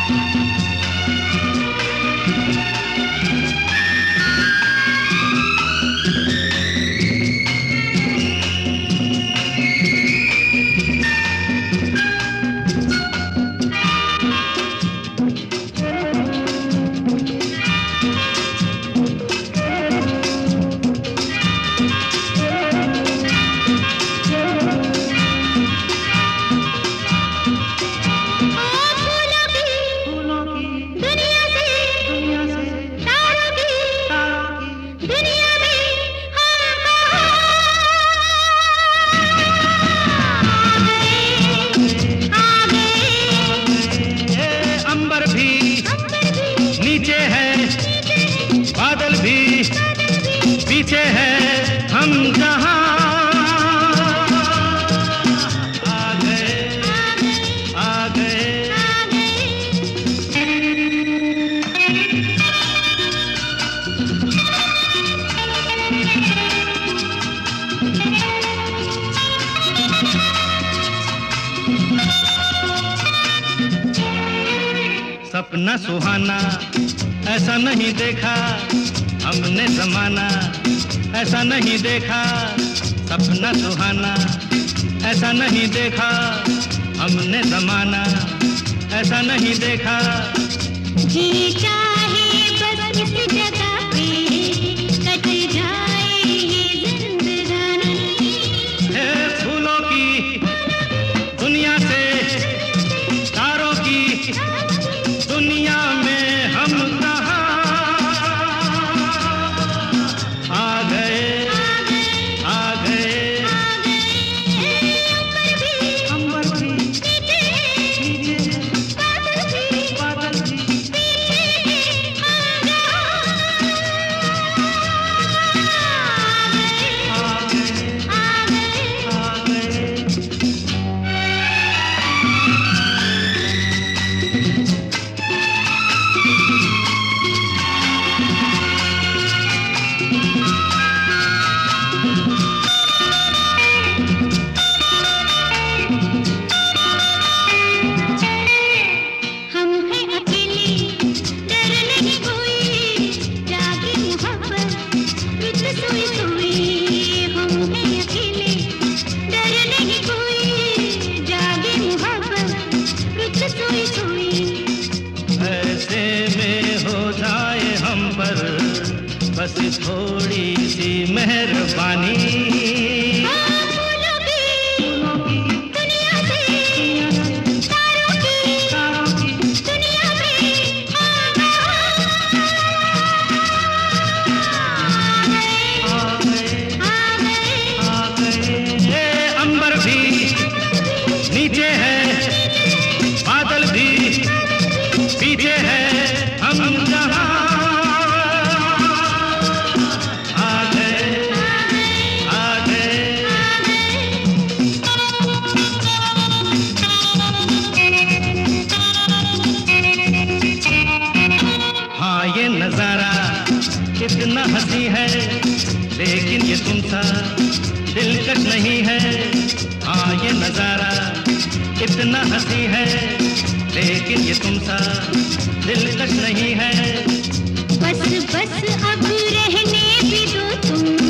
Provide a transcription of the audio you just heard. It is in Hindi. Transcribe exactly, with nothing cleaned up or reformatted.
पीछे है हम जहां आ गए आ गए। सपना सुहाना ऐसा नहीं देखा हमने ज़माना, ऐसा नहीं देखा। सपना सुहाना ऐसा नहीं देखा हमने ज़माना, ऐसा नहीं देखा। जी चाहे बस इस जगह पे कट जाए ये जिंदगानी। है फूलों की दुनिया से तारों की दुनिया में हम कहाँ आ गए आ गए। अंबर भी बादल भी आ गए आ गए। हम हैं अकेले डर नहीं कोई, जागे मोहब्बत रुत सोई सोई। हम हैं अकेले डर नहीं कोई, जागे मोहब्बत रुत सोई सोई। ऐसे में हो जाए हम पर बस थोड़ी सी मेहरबानी। फूलों की दुनिया से तारों की दुनिया में आ गए आ गए। ये अंबर भी नीचे है बादल भी पीछे है हम जहां आ गए आ गए। हाँ ये नजारा कितना हंसी है, लेकिन ये तुमसा दिलकश नहीं है। हाँ ये नजारा कितना हंसी है, लेकिन ये तुमसा दिलकश नहीं है। बस बस अब रहने भी दो तुम